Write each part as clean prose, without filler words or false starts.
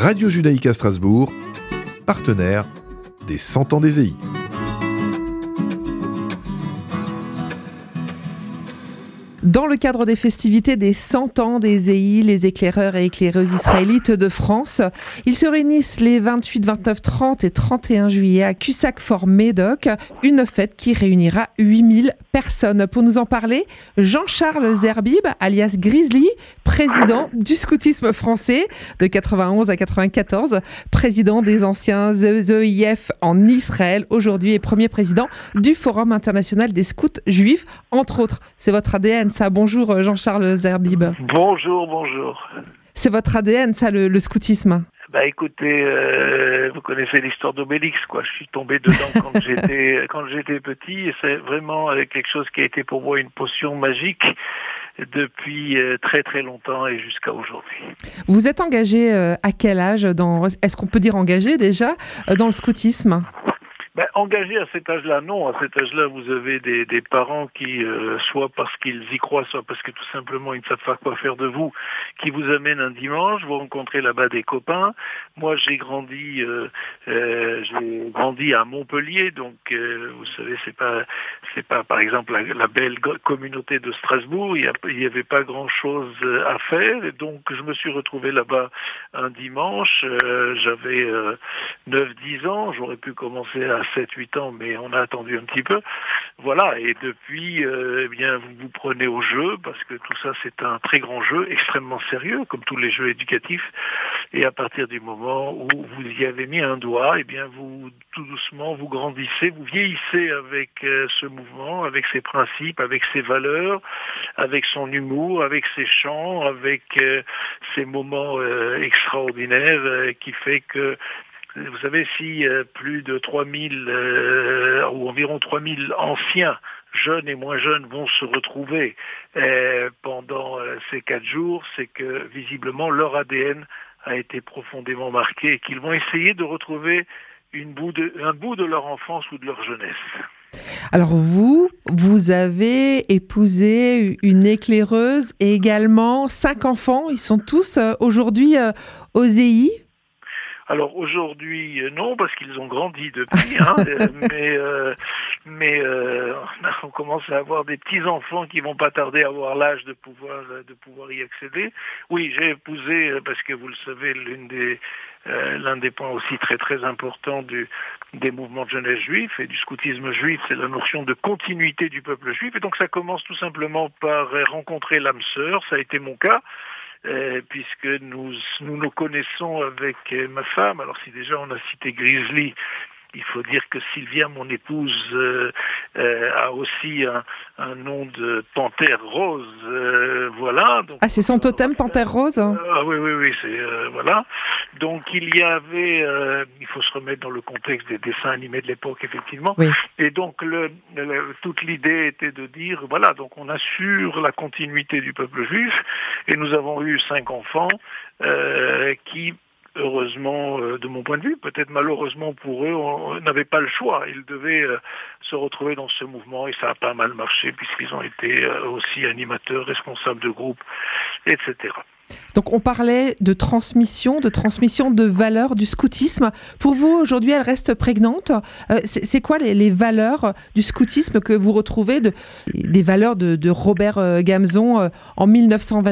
Radio Judaïka Strasbourg, partenaire des 100 ans d'Ésaïe. Dans le cadre des festivités des 100 ans d'Ésaïe, les éclaireurs et éclaireuses israélites de France, ils se réunissent les 28, 29, 30 et 31 juillet à Cussac-Fort-Médoc, une fête qui réunira 8000 personnes. Pour nous en parler, Jean-Charles Zerbib, alias Grizzly, président du scoutisme français de 91 à 94, président des anciens EIF en Israël aujourd'hui et premier président du Forum international des scouts juifs, entre autres. C'est votre ADN, ça. Bonjour Jean-Charles Zerbib. Bonjour. C'est votre ADN, ça, le scoutisme. Écoutez, vous connaissez l'histoire d'Obélix, quoi. Je suis tombé dedans quand j'étais petit, et c'est vraiment quelque chose qui a été pour moi une potion magique depuis très très longtemps et jusqu'à aujourd'hui. Vous êtes engagé à quel âge est-ce qu'on peut dire engagé déjà dans le scoutisme ? Engagé à cet âge-là, non. À cet âge-là, vous avez des parents qui, soit parce qu'ils y croient, soit parce que tout simplement ils ne savent pas quoi faire de vous, qui vous amènent un dimanche, vous rencontrez là-bas des copains. Moi, j'ai grandi à Montpellier, donc vous savez, c'est pas par exemple la belle communauté de Strasbourg. Il y avait pas grand-chose à faire, et donc je me suis retrouvé là-bas un dimanche. J'avais 9-10 ans, j'aurais pu commencer à 7-8 ans, mais on a attendu un petit peu. Voilà, et depuis, vous prenez au jeu, parce que tout ça, c'est un très grand jeu, extrêmement sérieux, comme tous les jeux éducatifs. Et à partir du moment où vous y avez mis un doigt, vous, tout doucement, vous grandissez, vous vieillissez avec ce mouvement, avec ses principes, avec ses valeurs, avec son humour, avec ses chants, avec ces moments extraordinaires qui fait que vous savez, si plus de 3000 ou environ 3000 anciens, jeunes et moins jeunes, vont se retrouver pendant ces 4 jours, c'est que visiblement leur ADN a été profondément marqué et qu'ils vont essayer de retrouver un bout de leur enfance ou de leur jeunesse. Alors vous avez épousé une éclaireuse et également 5 enfants. Ils sont tous aujourd'hui aux EI. Alors aujourd'hui, non, parce qu'ils ont grandi depuis, mais on commence à avoir des petits-enfants qui vont pas tarder à avoir l'âge de pouvoir y accéder. Oui, j'ai épousé, parce que vous le savez, l'un des points aussi très très importants des mouvements de jeunesse juifs et du scoutisme juif, c'est la notion de continuité du peuple juif. Et donc ça commence tout simplement par rencontrer l'âme sœur, ça a été mon cas. Puisque nous connaissons avec ma femme. Alors si déjà on a cité Grizzly, il faut dire que Sylvia, mon épouse, a aussi un nom de panthère rose, voilà. Donc, c'est son totem, panthère rose. Oui, c'est voilà. Donc il y avait, il faut se remettre dans le contexte des dessins animés de l'époque, effectivement. Oui. Et donc toute l'idée était de dire, voilà, donc on assure la continuité du peuple juif, et nous avons eu 5 enfants qui, heureusement, de mon point de vue, peut-être malheureusement pour eux, on n'avait pas le choix. Ils devaient se retrouver dans ce mouvement, et ça a pas mal marché puisqu'ils ont été aussi animateurs, responsables de groupe, etc. Donc on parlait de transmission de valeurs du scoutisme. Pour vous, aujourd'hui, elles restent prégnantes. C'est quoi les valeurs du scoutisme que vous retrouvez, des valeurs de Robert Gamzon en 1923 ?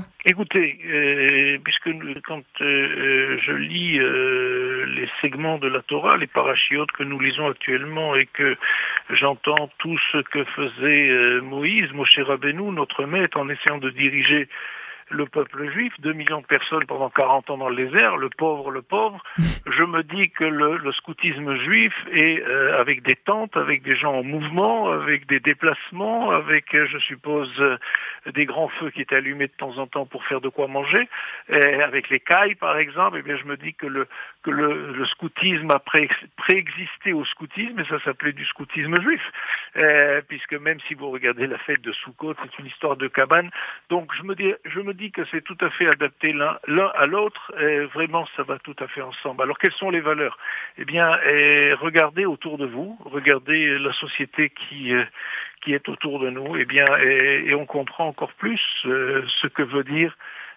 Écoutez, puisque quand je lis les segments de la Torah, les parachiotes que nous lisons actuellement, et que j'entends tout ce que faisait Moshe Rabbeinu, notre maître, en essayant de diriger le peuple juif, 2 millions de personnes pendant 40 ans dans le désert, le pauvre, je me dis que le scoutisme juif est avec des tentes, avec des gens en mouvement, avec des déplacements, avec, je suppose, des grands feux qui étaient allumés de temps en temps pour faire de quoi manger, avec les cailles par exemple, je me dis que le scoutisme a préexisté au scoutisme, et ça s'appelait du scoutisme juif, puisque même si vous regardez la fête de Soukhot, c'est une histoire de cabane. Donc je me dis que c'est tout à fait adapté l'un à l'autre, et vraiment ça va tout à fait ensemble. Alors quelles sont les valeurs ? Regardez autour de vous, regardez la société qui est autour de nous, et on comprend encore plus ce que veut dire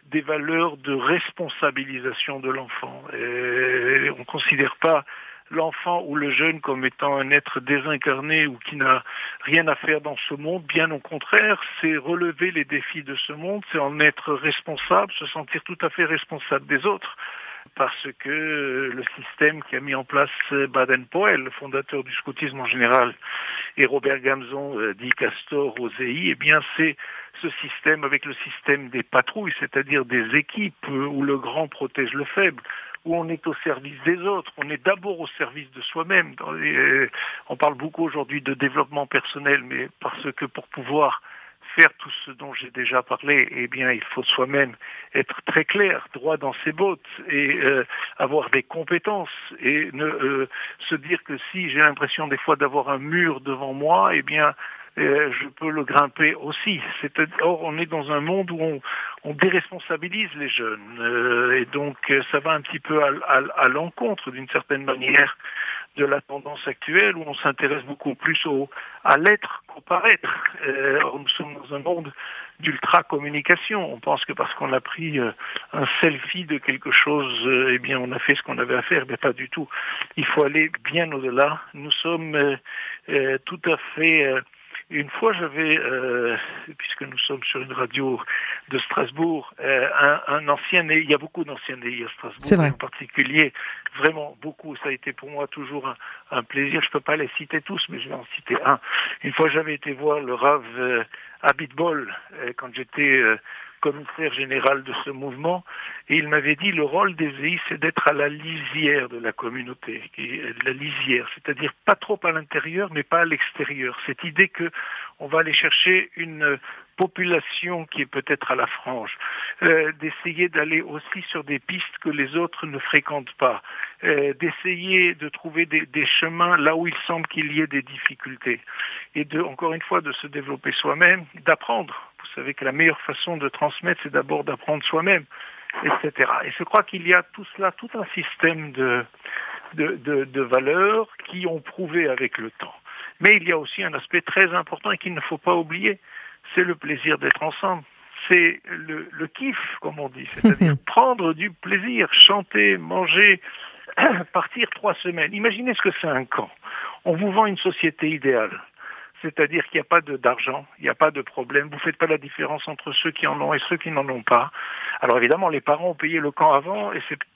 des valeurs de responsabilisation de l'enfant. Et on ne considère pas l'enfant ou le jeune comme étant un être désincarné ou qui n'a rien à faire dans ce monde. Bien au contraire, c'est relever les défis de ce monde, c'est en être responsable, se sentir tout à fait responsable des autres. Parce que le système qui a mis en place Baden-Powell, le fondateur du scoutisme en général, et Robert Gamzon, dit Castor aux EI, eh bien c'est ce système avec le système des patrouilles, c'est-à-dire des équipes où le grand protège le faible, où on est au service des autres, on est d'abord au service de soi-même. On parle beaucoup aujourd'hui de développement personnel, mais parce que pour pouvoir faire tout ce dont j'ai déjà parlé, eh bien, il faut soi-même être très clair, droit dans ses bottes et avoir des compétences et ne se dire que si j'ai l'impression des fois d'avoir un mur devant moi, eh bien, je peux le grimper aussi. Or, on est dans un monde où on déresponsabilise les jeunes et donc ça va un petit peu à l'encontre d'une certaine manière de la tendance actuelle où on s'intéresse beaucoup plus à l'être qu'au paraître. Nous sommes dans un monde d'ultra-communication. On pense que parce qu'on a pris un selfie de quelque chose, eh bien on a fait ce qu'on avait à faire, mais pas du tout. Il faut aller bien au-delà. Nous sommes tout à fait... Une fois, j'avais, puisque nous sommes sur une radio de Strasbourg, un ancien, il y a beaucoup d'anciens à Strasbourg, et en particulier, vraiment beaucoup. Ça a été pour moi toujours un plaisir. Je ne peux pas les citer tous, mais je vais en citer un. Une fois, j'avais été voir le Rav Abitbol quand j'étais commissaire général de ce mouvement, et il m'avait dit le rôle des EI, c'est d'être à la lisière de la communauté, la lisière, c'est-à-dire pas trop à l'intérieur, mais pas à l'extérieur. Cette idée que on va aller chercher une population qui est peut-être à la frange, d'essayer d'aller aussi sur des pistes que les autres ne fréquentent pas, d'essayer de trouver des chemins là où il semble qu'il y ait des difficultés, et encore une fois, de se développer soi-même, d'apprendre. Vous savez que la meilleure façon de transmettre, c'est d'abord d'apprendre soi-même, etc. Et je crois qu'il y a tout cela, tout un système de valeurs qui ont prouvé avec le temps. Mais il y a aussi un aspect très important et qu'il ne faut pas oublier, c'est le plaisir d'être ensemble. C'est le kiff, comme on dit, c'est-à-dire prendre du plaisir, chanter, manger, partir 3 semaines. Imaginez ce que c'est un camp. On vous vend une société idéale. C'est-à-dire qu'il n'y a pas d'argent, il n'y a pas de problème, vous ne faites pas la différence entre ceux qui en ont et ceux qui n'en ont pas. Alors évidemment, les parents ont payé le camp avant et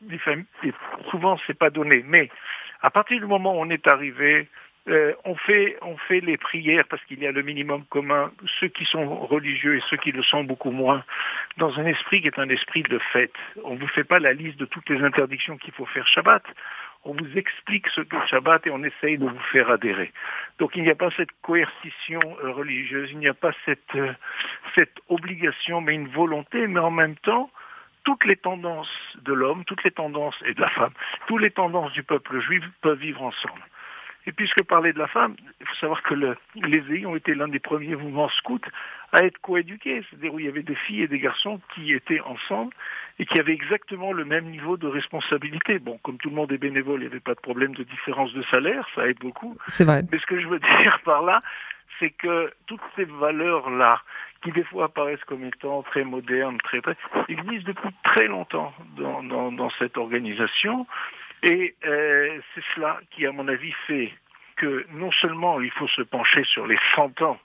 souvent c'est pas donné. Mais à partir du moment où on est arrivé, on fait les prières parce qu'il y a le minimum commun, ceux qui sont religieux et ceux qui le sont beaucoup moins, dans un esprit qui est un esprit de fête. On ne vous fait pas la liste de toutes les interdictions qu'il faut faire Shabbat. On vous explique ce qu'est le Shabbat et on essaye de vous faire adhérer. Donc il n'y a pas cette coercition religieuse, il n'y a pas cette obligation, mais une volonté, mais en même temps, toutes les tendances de l'homme, toutes les tendances, et de la femme, toutes les tendances du peuple juif peuvent vivre ensemble. Et puisque parler de la femme, il faut savoir que les EI ont été l'un des premiers mouvements scouts à être coéduqués, c'est-à-dire où il y avait des filles et des garçons qui étaient ensemble et qui avaient exactement le même niveau de responsabilité. Bon, comme tout le monde est bénévole, il n'y avait pas de problème de différence de salaire, ça aide beaucoup. C'est vrai. Mais ce que je veux dire par là, c'est que toutes ces valeurs-là, qui des fois apparaissent comme étant très modernes, existent depuis très longtemps dans cette organisation. Et c'est cela qui, à mon avis, fait que non seulement il faut se pencher sur les 100 ans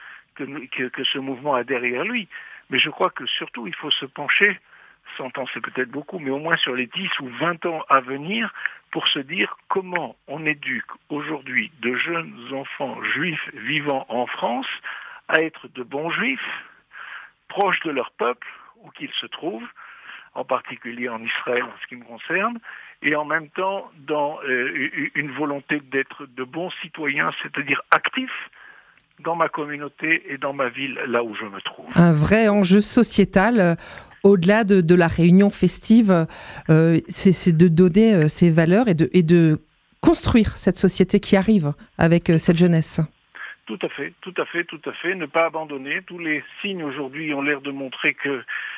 que ce mouvement a derrière lui, mais je crois que surtout il faut se pencher, 100 ans c'est peut-être beaucoup, mais au moins sur les 10 ou 20 ans à venir, pour se dire comment on éduque aujourd'hui de jeunes enfants juifs vivant en France à être de bons juifs, proches de leur peuple, où qu'ils se trouvent, en particulier en Israël en ce qui me concerne, et en même temps dans une volonté d'être de bons citoyens, c'est-à-dire actifs dans ma communauté et dans ma ville, là où je me trouve. Un vrai enjeu sociétal, au-delà de la réunion festive, c'est de donner ces valeurs et de construire cette société qui arrive avec cette jeunesse. Tout à fait. Ne pas abandonner. Tous les signes aujourd'hui ont l'air de montrer que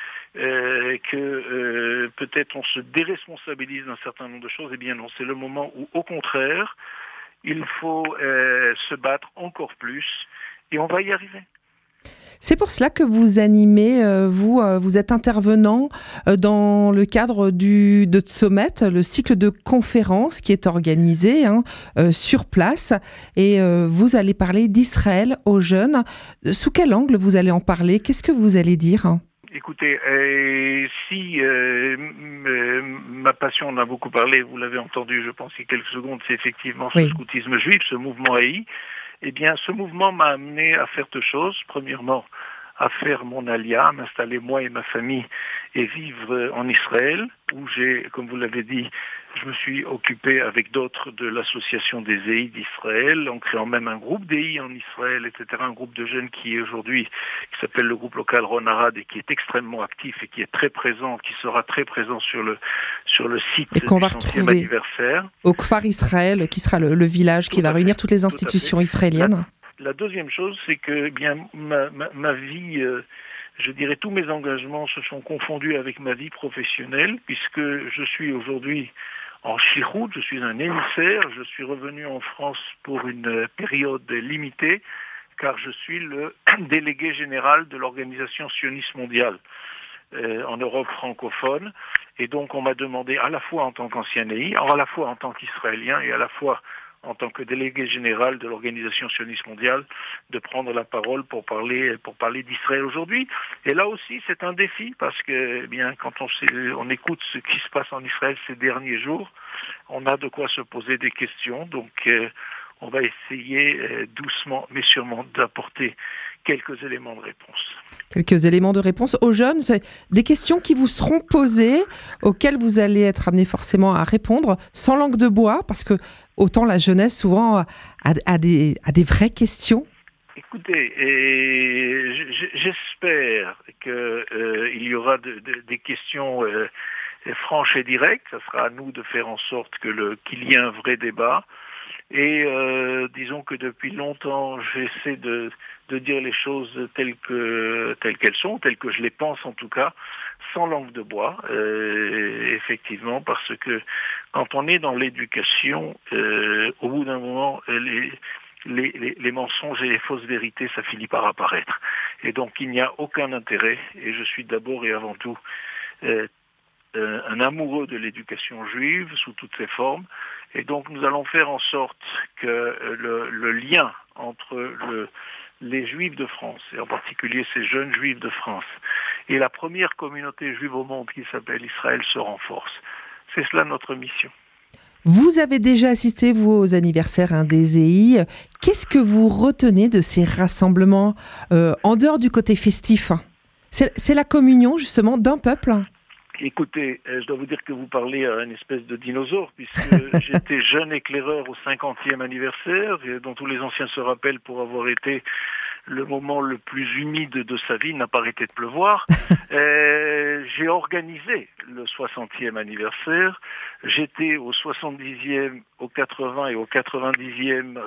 peut-être on se déresponsabilise d'un certain nombre de choses. Eh bien non, c'est le moment où, au contraire, il faut se battre encore plus et on va y arriver. C'est pour cela que vous animez, vous êtes intervenant dans le cadre de Tzomet, le cycle de conférences qui est organisé sur place. Et vous allez parler d'Israël aux jeunes. Sous quel angle vous allez en parler? Qu'est-ce que vous allez dire? Écoutez, si ma passion, on a beaucoup parlé, vous l'avez entendu, je pense, il y a quelques secondes, c'est effectivement ce scoutisme juif, ce mouvement AI. Eh bien, ce mouvement m'a amené à faire deux choses. Premièrement, à faire mon alia, m'installer moi et ma famille et vivre en Israël, où comme vous l'avez dit, je me suis occupé avec d'autres de l'association des EI d'Israël, en créant même un groupe d'EI en Israël, etc., un groupe de jeunes qui s'appelle le groupe local Ron Arad et qui est extrêmement actif et qui est très présent, qui sera très présent sur le site et qu'on du va 100e retrouver anniversaire. Au Kfar Israël, qui sera le village qui va réunir toutes les institutions israéliennes. La deuxième chose, c'est que ma vie, je dirais tous mes engagements se sont confondus avec ma vie professionnelle, puisque je suis aujourd'hui en shlichut, je suis un émissaire, je suis revenu en France pour une période limitée, car je suis le délégué général de l'Organisation sioniste mondiale en Europe francophone. Et donc on m'a demandé, à la fois en tant qu'ancien EI, à la fois en tant qu'Israélien et à la fois en tant que délégué général de l'Organisation sioniste mondiale, de prendre la parole pour parler d'Israël aujourd'hui. Et là aussi, c'est un défi, parce que quand on écoute ce qui se passe en Israël ces derniers jours, on a de quoi se poser des questions. Donc, on va essayer doucement, mais sûrement, d'apporter quelques éléments de réponse. Quelques éléments de réponse aux jeunes, c'est des questions qui vous seront posées, auxquelles vous allez être amené forcément à répondre sans langue de bois, parce que autant la jeunesse souvent a des vraies questions. Écoutez, j'espère qu'il y aura des questions franches et directes. Ça sera à nous de faire en sorte qu'il y ait un vrai débat. Et disons que depuis longtemps, j'essaie de dire les choses telles qu'elles sont, telles que je les pense en tout cas, sans langue de bois, effectivement, parce que quand on est dans l'éducation, au bout d'un moment, les mensonges et les fausses vérités, ça finit par apparaître. Et donc il n'y a aucun intérêt, et je suis d'abord et avant tout un amoureux de l'éducation juive sous toutes ses formes, et donc nous allons faire en sorte que le lien entre les Juifs de France, et en particulier ces jeunes Juifs de France, et la première communauté juive au monde qui s'appelle Israël se renforce. C'est cela notre mission. Vous avez déjà assisté, vous, aux anniversaires des EI. Qu'est-ce que vous retenez de ces rassemblements en dehors du côté festif? C'est la communion, justement, d'un peuple. Écoutez, je dois vous dire que vous parlez à une espèce de dinosaure, puisque j'étais jeune éclaireur au 50e anniversaire, dont tous les anciens se rappellent pour avoir été le moment le plus humide de sa vie, n'a pas arrêté de pleuvoir. J'ai organisé le 60e anniversaire. J'étais au 70e, au 80 et au 90e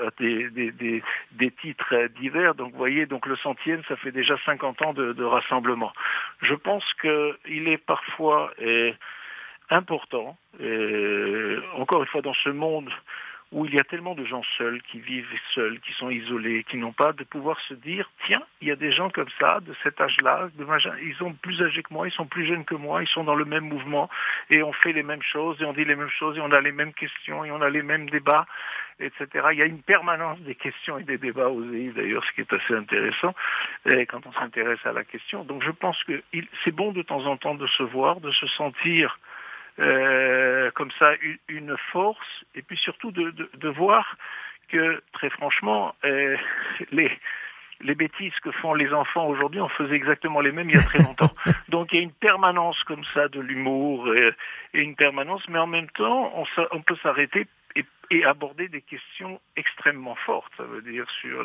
des titres divers. Donc, vous voyez, donc le 100e, ça fait déjà 50 ans de rassemblement. Je pense qu'il est parfois important, encore une fois dans ce monde où il y a tellement de gens seuls, qui vivent seuls, qui sont isolés, qui n'ont pas, de pouvoir se dire, tiens, il y a des gens comme ça, de cet âge-là, ils sont plus âgés que moi, ils sont plus jeunes que moi, ils sont dans le même mouvement, et on fait les mêmes choses, et on dit les mêmes choses, et on a les mêmes questions, et on a les mêmes débats, etc. Il y a une permanence des questions et des débats aux EI, d'ailleurs, ce qui est assez intéressant, quand on s'intéresse à la question. Donc je pense que c'est bon de temps en temps de se voir, de se sentir comme ça une force, et puis surtout de voir que très franchement les bêtises que font les enfants aujourd'hui, on faisait exactement les mêmes il y a très longtemps. Donc il y a une permanence comme ça de l'humour et une permanence, mais en même temps on peut s'arrêter et aborder des questions extrêmement fortes, ça veut dire sur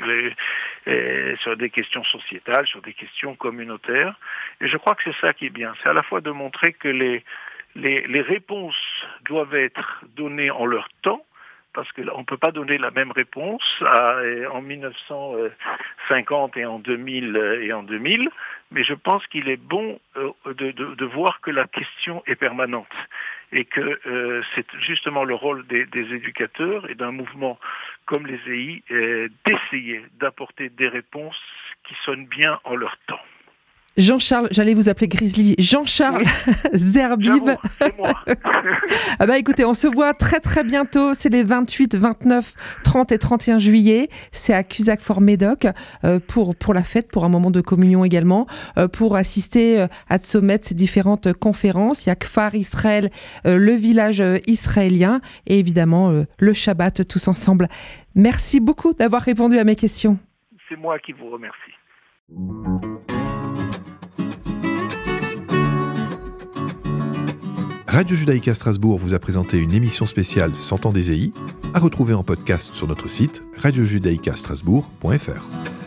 sur des questions sociétales, sur des questions communautaires. Et je crois que c'est ça qui est bien, c'est à la fois de montrer que les réponses doivent être données en leur temps, parce qu'on ne peut pas donner la même réponse en 1950 et en 2000, mais je pense qu'il est bon de voir que la question est permanente et que c'est justement le rôle des éducateurs et d'un mouvement comme les EI d'essayer d'apporter des réponses qui sonnent bien en leur temps. Jean-Charles, j'allais vous appeler Grizzly, Jean-Charles Zerbib. J'avoue, c'est moi. Ah bah écoutez, on se voit très très bientôt, c'est les 28, 29, 30 et 31 juillet, c'est à Cusack-Fort-Médoc pour la fête, pour un moment de communion également, pour assister à Tzomet, ces différentes conférences. Il y a Kfar Israël, le village israélien et évidemment le Shabbat tous ensemble. Merci beaucoup d'avoir répondu à mes questions. C'est moi qui vous remercie. Radio Judaïka Strasbourg vous a présenté une émission spéciale 100 ans d'Ésaïe, à retrouver en podcast sur notre site radiojudaïkastrasbourg.fr.